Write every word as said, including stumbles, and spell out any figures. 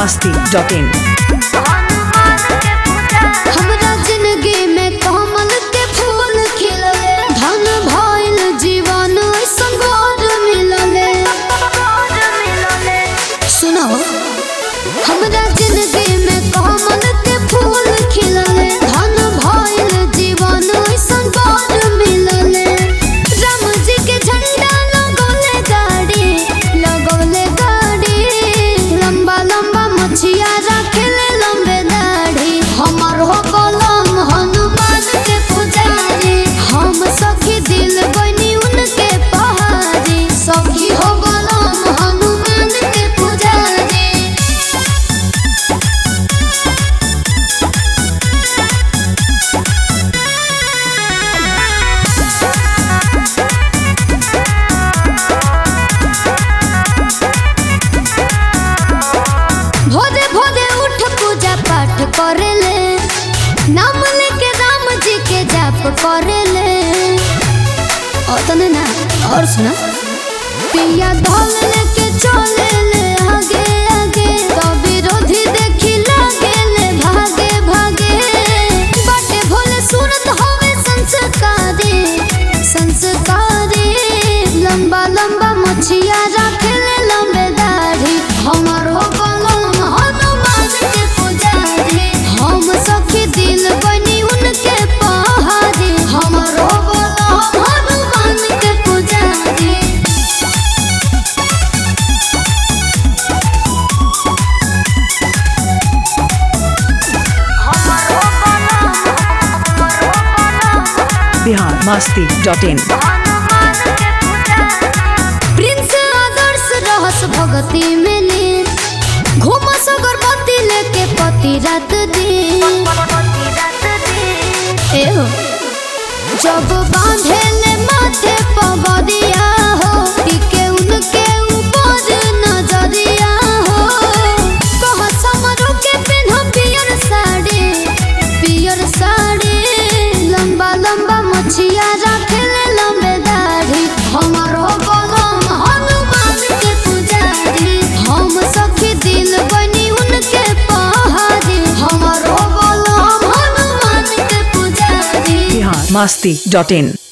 मस्ती dot इन। हमरा जिंदगी में कमल के फूल खिलले, धन भइल जीवन ऐसन गोर मिलले। सुनो, हमरा जिंदगी में कमल के फूल खिलले, धन भइल जीवन ऐसन गोर मिलले। राम जी के झंडा लगौले गाड़ी, लगौले गाड़ी, लंबा लंबा मछिया रखेले लंबे दाढ़ी। हमर हो कलम हनुमान के पुजारी, हम सखी दिल बनी उनके पहाड़ी। सखी हो कलम हनुमान के पुजारी। भोरे भोरे उठ पूजा पाठ करेले, नाम लेके राम जी के जाप करेले। और तने ना और सुना, पिया ढोल लेके चले ले आगे आगे, तो विरोधी देखी लागे ले भागे भागे। बाटे भोले सूरत होवे संस्कारी, संस्कारी, लंबा लंबा मछिया रखेले लंबे दाढ़ी। हमर हो कलम हनुमान के पुजारी, हम सखी दिल बनी उनके पहाड़ी। हमर हो कलम हनुमान के पुजारी। Bihar Masti dot in. Prince Adarsh रहस भगती में लीन, घूमस अगरबत्ती लेके पति रात दिन। एहो, जब बांधे ले माथे पगड़िया हो, टिके उनके ऊपर नजरिया हो। कह समरो के पेन्ह पियर साड़ी, पियर साड़ी, लंबा लंबा मछिया रखेले लंबे दाढ़ी। हमरो कलम हनुमान के पुजारी, हम सखी दिल बनी उनके पहाड़ी। हमरो कलम हनुमान के पुजारी। बिहार मस्ती डॉट इन।